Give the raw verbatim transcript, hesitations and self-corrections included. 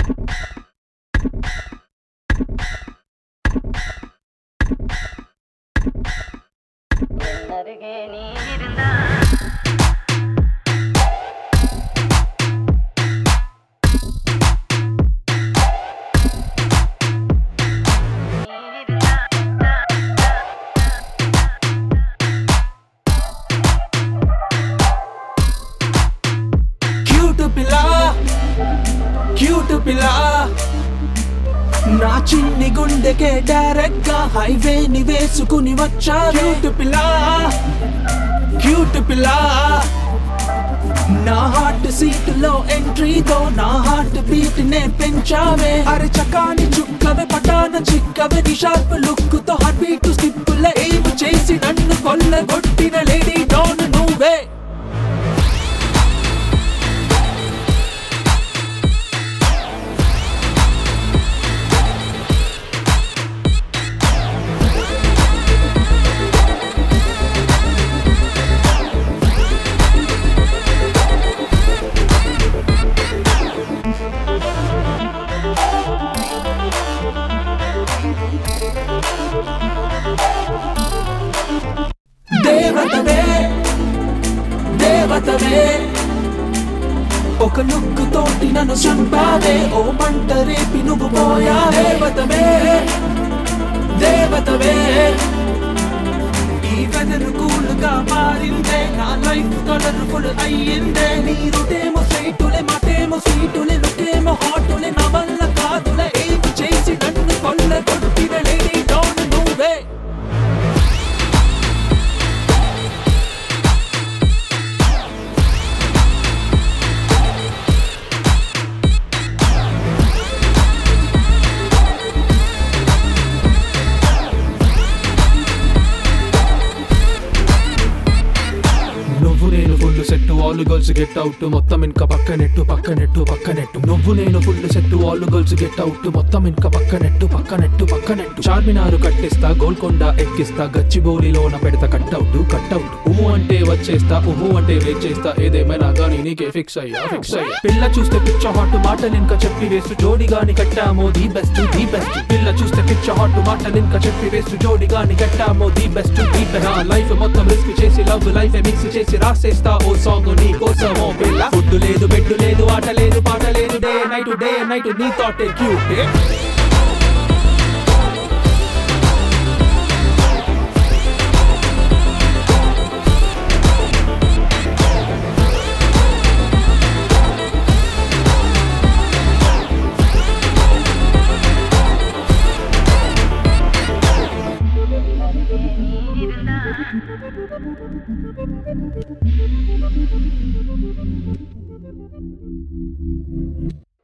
என்னருகே நீ இருந்தா క్యూట్ పిల్ల నా చిన్ని గుండెకే డైరెక్ట్ గా హైవే ని వేసుకుని వచ్చా క్యూట్ పిల్ల క్యూట్ పిల్ల నా హార్ట్ సీట్ లో ఎంట్రీతో నా హార్ట్ బీట్ నే పెంచావే అరే చకాని చుక్కవే పటాన చిక్కవే నీ షార్ప్ లుక్ తో హార్ట్ బీట్ స్కిప్ లో ఎయిమ్ చేసి నన్ను కొల్లగొట్టిన లేడీ డౌన్ నువ్వే దేవతవే దేవతవే ఒక లుక్ తోటి నన్ను చంపావే ఓ మంట రేపి నువ్వు పోయా దేవతవే దేవతవే ఈ వెదర్ కూల్ గా మారిందే నా లైఫ్ కలర్ఫుల్ అయ్యిందే నీ రూటేమో స్ట్రైటులే మాటేమో స్వీటులే లుకేమో హాటులే నా వల్ల కాదులే ఏం చేసి నన్ను కొల్లగొట్టిన లేడీ డౌన్ నువ్వే నువ్వు నేను full set all girls get out మొత్తం ఇంకా పక్కనెట్టు పక్కనెట్టు పక్కనెట్టు నువ్వు నేను full set all girls get out మొత్తం ఇంకా పక్కనెట్టు పక్కనెట్టు పక్కనెట్టు చార్మినారు కట్టేస్తా గోల్కొండ ఎక్కిస్తా గచ్చిబౌలిలోన పెడతా కట్అవుట్ కట్అవుట్ ఊహు అంటే వచ్చేస్తా ఊహు అంటే వెయిట్ చేస్తా ఏదేమైనా గానీ నీకే ఫిక్స్ అయ్యా ఫిక్స్ అయ్యా పిల్ల చూస్తే పిచ్చ హాట్ మాటలు ఇంకా చెప్పి వేస్తూ జోడి గాని కట్టామో ది బెస్ట్ ది బెస్ట్ పిల్ల చూస్తే పిచ్చ హాట్ మాటలు ఇంకా చెప్పి వేస్తూ జోడి గాని కట్టామో the best the best life మొత్తం రిస్క్ చేసి లవ్ లైఫ్ మిక్స్ చేసి రాసేస్తా ఓ సాంగ్ నీ కోసమో పిల్ల ఫుడ్ లేదు బెడ్ లేదు ఆట లేదు పాట లేదు డే నైట్ డే నైట్ నీ థాటే క్యూట్ இருந்தா